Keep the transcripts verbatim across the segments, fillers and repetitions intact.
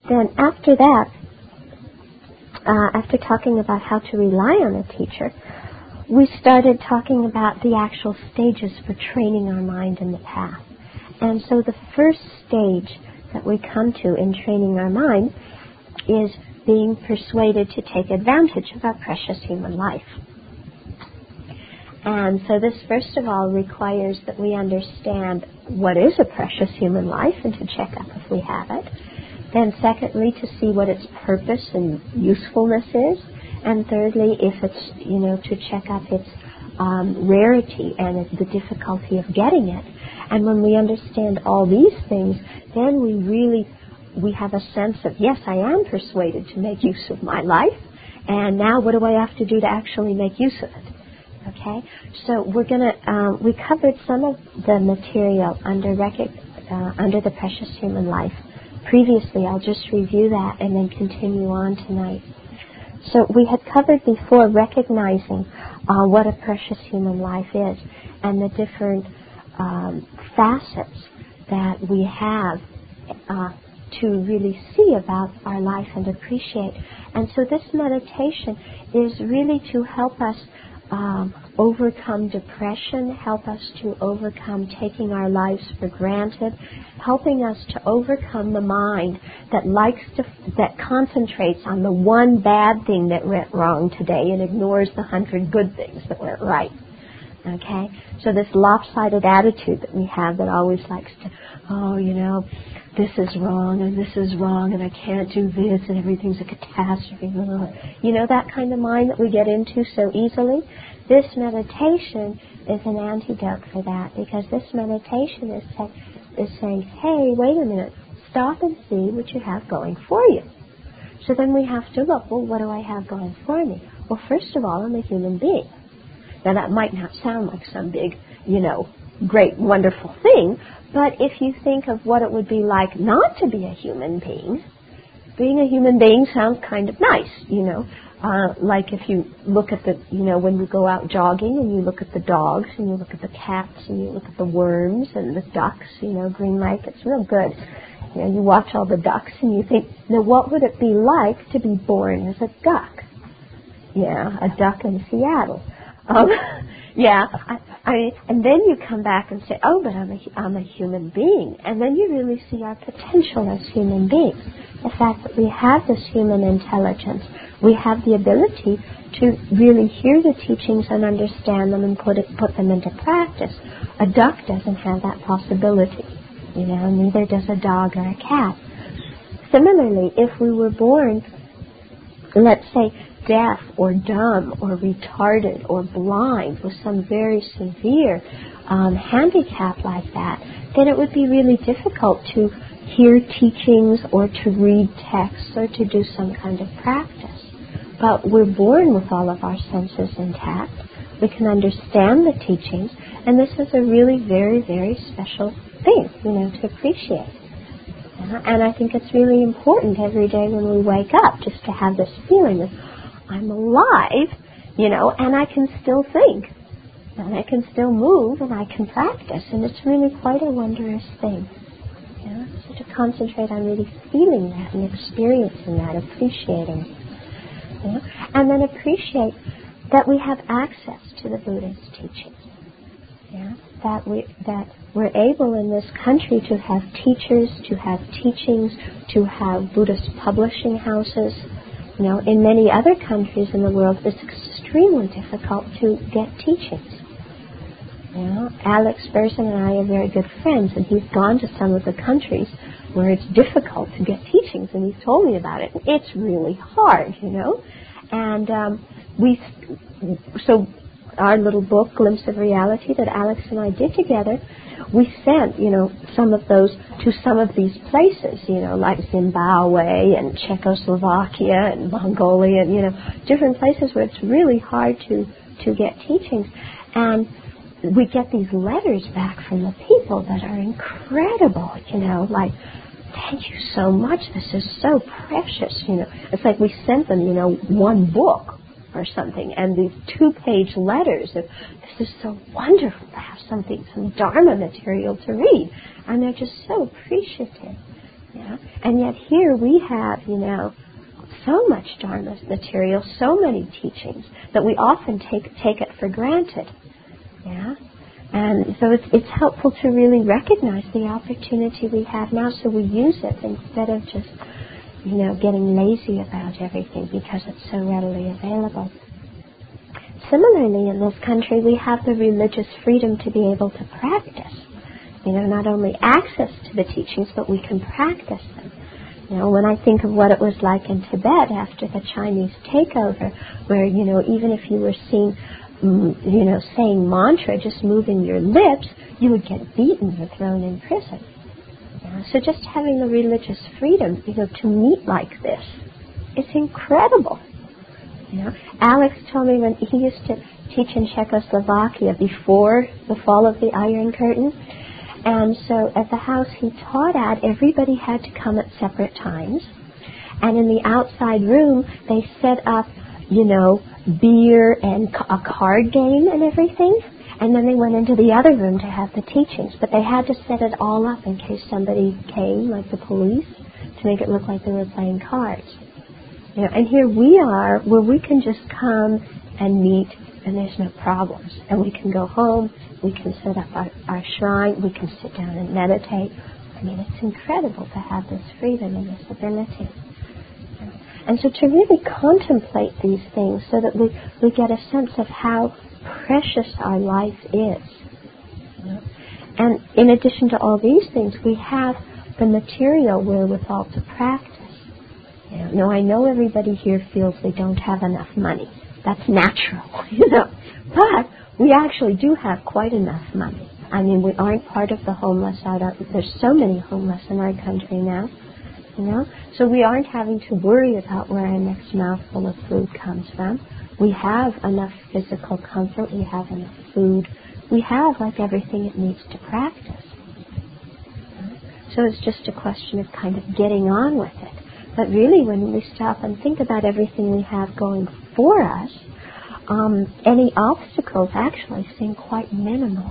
then after that, uh, after talking about how to rely on a teacher, we started talking about the actual stages for training our mind in the path. And so the first stage that we come to in training our mind is being persuaded to take advantage of our precious human life. And so this, first of all, requires that we understand what is a precious human life and to check up if we have it. Then secondly, to see what its purpose and usefulness is. And thirdly, if it's, you know, to check up its um, rarity and the difficulty of getting it. And when we understand all these things, then we really, we have a sense of, yes, I am persuaded to make use of my life. And now what do I have to do to actually make use of it? Okay, so we're going to, um, we covered some of the material under rec- uh, under the precious human life previously. I'll just review that and then continue on tonight. So we had covered before recognizing uh, what a precious human life is and the different um, facets that we have uh, to really see about our life and appreciate. And so this meditation is really to help us Um, overcome depression, help us to overcome taking our lives for granted, helping us to overcome the mind that likes to, that concentrates on the one bad thing that went wrong today and ignores the hundred good things that went right. Okay? So this lopsided attitude that we have that always likes to, oh, you know, this is wrong and this is wrong and I can't do this and everything's a catastrophe. You know, that kind of mind that we get into so easily? This meditation is an antidote for that, because this meditation is, say, is saying, hey, wait a minute, stop and see what you have going for you. So then we have to look, well, what do I have going for me? Well, first of all, I'm a human being. Now, that might not sound like some big, you know, great, wonderful thing, but if you think of what it would be like not to be a human being, being a human being sounds kind of nice, you know. Uh, like if you look at the, you know, when we go out jogging and you look at the dogs and you look at the cats and you look at the worms and the ducks, you know, Green Lake, it's real good. You know, you watch all the ducks and you think, now what would it be like to be born as a duck? Yeah, a duck in Seattle. Um, yeah, I, I, and then you come back and say, oh, but I'm a, I'm a human being. And then you really see our potential as human beings. The fact that we have this human intelligence. We have the ability to really hear the teachings and understand them and put it, put them into practice. A duck doesn't have that possibility. You know, neither does a dog or a cat. Similarly, if we were born, let's say, deaf or dumb or retarded or blind with some very severe um, handicap like that, then it would be really difficult to hear teachings or to read texts or to do some kind of practice. But we're born with all of our senses intact. We can understand the teachings, and this is a really very, very special thing, you know, to appreciate. Uh, and I think it's really important every day when we wake up just to have this feeling of, I'm alive, you know, and I can still think, and I can still move, and I can practice, and it's really quite a wondrous thing. You know? So to concentrate on really feeling that and experiencing that, appreciating it. You know? And then appreciate that we have access to the Buddha's teachings. Yeah? That we that we're able in this country to have teachers, to have teachings, to have Buddhist publishing houses. You know, in many other countries in the world, it's extremely difficult to get teachings. You know, Alex Berzin and I are very good friends, and he's gone to some of the countries where it's difficult to get teachings, and he's told me about it. It's really hard, you know. And um, we, so our little book, Glimpse of Reality, that Alex and I did together, we sent, you know, some of those to some of these places, you know, like Zimbabwe and Czechoslovakia and Mongolia, and, you know, different places where it's really hard to, to get teachings. And we get these letters back from the people that are incredible, you know, like, thank you so much, this is so precious, you know. It's like we sent them, you know, one book or something, and these two-page letters of, this is so wonderful to have something, some Dharma material to read. And they're just so appreciative. Yeah? And yet here we have, you know, so much Dharma material, so many teachings, that we often take take it for granted. Yeah? And so it's, it's helpful to really recognize the opportunity we have now, so we use it instead of just, you know, getting lazy about everything because it's so readily available. Similarly, in this country, we have the religious freedom to be able to practice. You know, not only access to the teachings, but we can practice them. You know, when I think of what it was like in Tibet after the Chinese takeover, where, you know, even if you were seen, you know, saying mantra, just moving your lips, you would get beaten or thrown in prison. You know, so just having the religious freedom, you know, to meet like this, it's incredible. You know, Alex told me when he used to teach in Czechoslovakia before the fall of the Iron Curtain, and so at the house he taught at, everybody had to come at separate times, and in the outside room they set up, you know, beer and a card game and everything, and then they went into the other room to have the teachings, but they had to set it all up in case somebody came, like the police, to make it look like they were playing cards. You know, and here we are, where we can just come and meet, and there's no problems. And we can go home, we can set up our, our shrine, we can sit down and meditate. I mean, it's incredible to have this freedom and this ability. And so to really contemplate these things so that we, we get a sense of how precious our life is. You know? And in addition to all these things, we have the material wherewithal to practice. You know, now, I know everybody here feels they don't have enough money. That's natural, you know. But we actually do have quite enough money. I mean, we aren't part of the homeless out of, there's so many homeless in our country now, you know. So we aren't having to worry about where our next mouthful of food comes from. We have enough physical comfort. We have enough food. We have, like, everything it needs to practice. So it's just a question of kind of getting on with it. But really, when we stop and think about everything we have going for us, um, any obstacles actually seem quite minimal.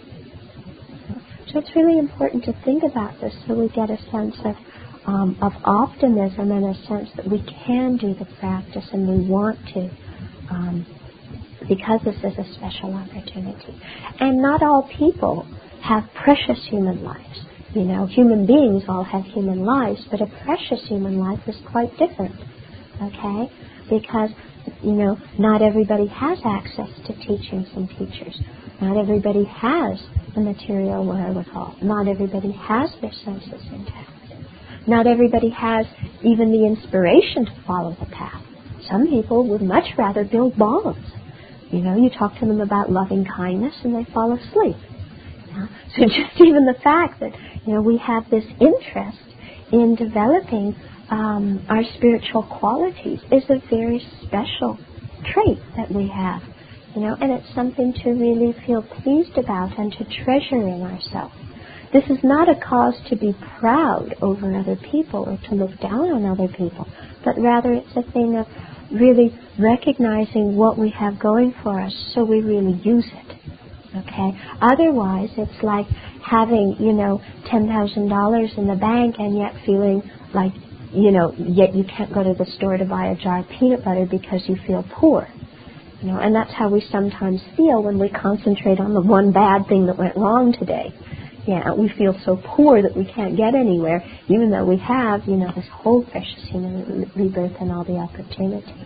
So it's really important to think about this so we get a sense of, um, of optimism and a sense that we can do the practice and we want to, um, because this is a special opportunity. And not all people have precious human lives. You know, human beings all have human lives, but a precious human life is quite different, okay? Because, you know, not everybody has access to teachings and teachers. Not everybody has the material wherewithal. Not everybody has their senses intact. Not everybody has even the inspiration to follow the path. Some people would much rather build bombs. You know, you talk to them about loving kindness and they fall asleep. So just even the fact that, you know, we have this interest in developing um, our spiritual qualities is a very special trait that we have, you know, and it's something to really feel pleased about and to treasure in ourselves. This is not a cause to be proud over other people or to look down on other people, but rather it's a thing of really recognizing what we have going for us so we really use it. Okay. Otherwise, it's like having, you know, ten thousand dollars in the bank and yet feeling like, you know, yet you can't go to the store to buy a jar of peanut butter because you feel poor. You know, and that's how we sometimes feel when we concentrate on the one bad thing that went wrong today. Yeah, we feel so poor that we can't get anywhere, even though we have, you know, this whole precious human rebirth and all the opportunity.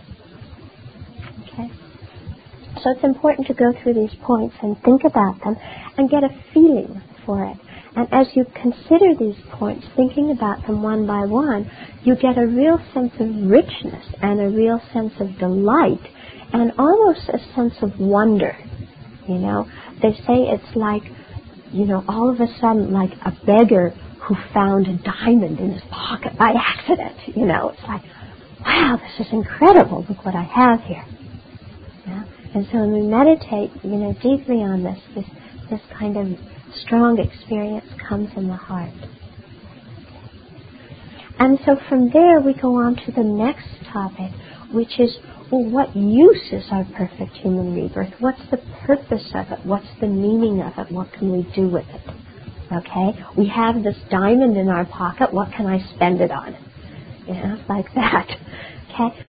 Okay. So it's important to go through these points and think about them and get a feeling for it. And as you consider these points, thinking about them one by one, you get a real sense of richness and a real sense of delight and almost a sense of wonder. You know, they say it's like, you know, all of a sudden like a beggar who found a diamond in his pocket by accident. You know, it's like, wow, this is incredible. Look what I have here. Yeah? And so when we meditate, you know, deeply on this, this, this kind of strong experience comes in the heart. And so from there we go on to the next topic, which is, well, what use is our perfect human rebirth? What's the purpose of it? What's the meaning of it? What can we do with it? Okay? We have this diamond in our pocket. What can I spend it on? You know, like that. Okay?